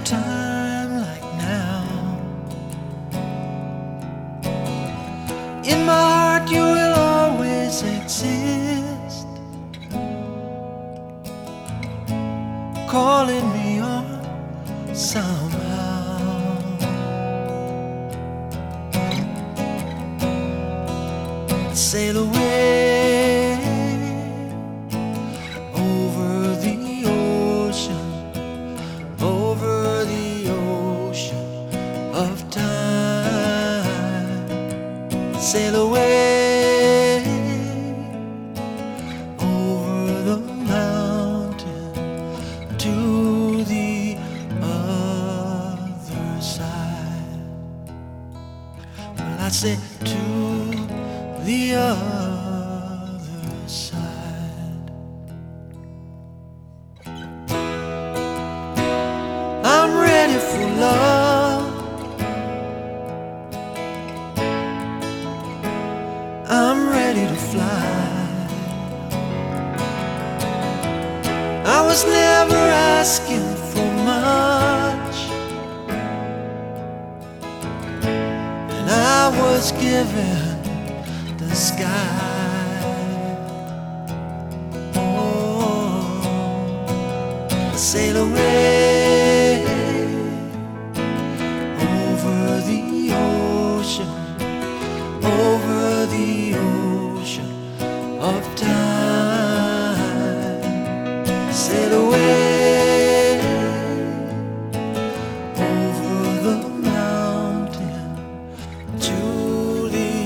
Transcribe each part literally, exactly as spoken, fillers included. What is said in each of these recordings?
time like now. In my heart you will always exist, calling me on somehow. Sail away over the ocean, over the ocean of time. Sail away over the mountain to the other side. Well, I say to the other side. I'm ready for love, I'm ready to fly. I was never asking for much, and I was given the sky. Oh, sail away over the ocean, over the ocean of time. Sail away over the mountain to the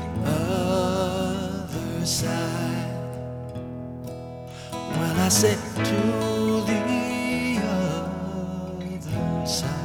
other side. Well, I said to the other side.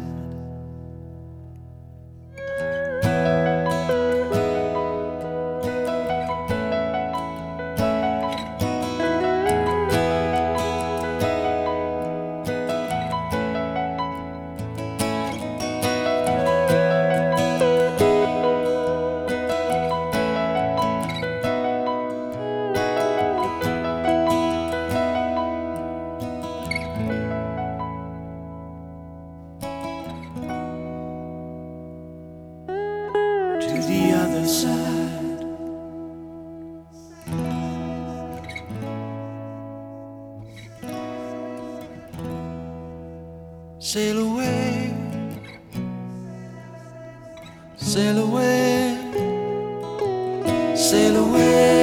To the other side. Sail away, sail away, sail away.